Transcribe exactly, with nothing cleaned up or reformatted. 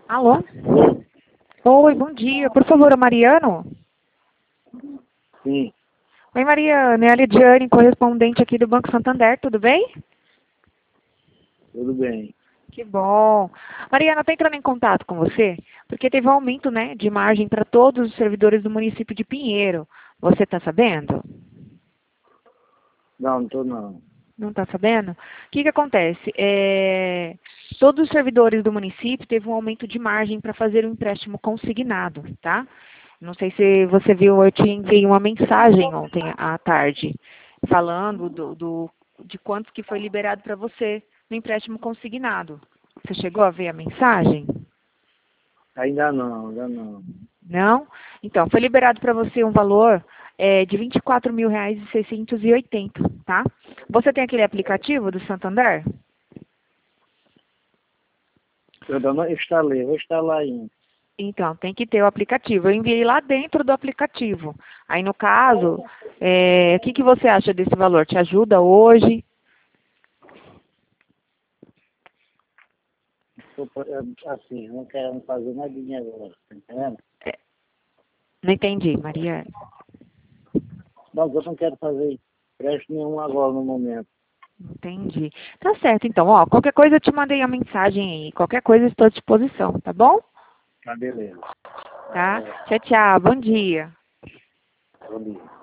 Alô? Oi, bom dia. Por favor, a Mariano? Sim, Oi, Mariano. É a Lidiane, correspondente aqui do Banco Santander. Tudo bem? tudo bem. Que bom. Mariana, estou entrando em contato com você porque teve um aumento, né, de margem para todos os servidores do município de Pinheiro. Você está sabendo? Não, não tô não. Não está sabendo? O que que acontece? É, todos os servidores do município teve um aumento de margem para fazer um empréstimo consignado, tá? Não sei se você viu, eu te enviei uma mensagem ontem à tarde falando do, do- de quanto que foi liberado para você no empréstimo consignado. Você chegou a ver a mensagem? Ainda não, ainda não. Não? Então, foi liberado para você um valor é, de vinte e quatro mil reais e seiscentos e oitenta, tá? Você tem aquele aplicativo do Santander? Eu ainda não instalei, vou instalar ainda. Então, tem que ter o aplicativo. Eu enviei lá dentro do aplicativo. Aí, no caso, é, o que, que você acha desse valor? Te ajuda hoje? Tô, é, assim, eu não quero fazer nada agora, tá entendendo? É, não entendi, Mariane. Não, eu não quero fazer empréstimo nenhum agora no momento. Entendi. Tá certo, então. Ó, qualquer coisa eu te mandei a mensagem aí. Qualquer coisa eu estou à disposição, tá bom? Tá, beleza. Tá? Tchau, tchau. Bom dia. Bom dia.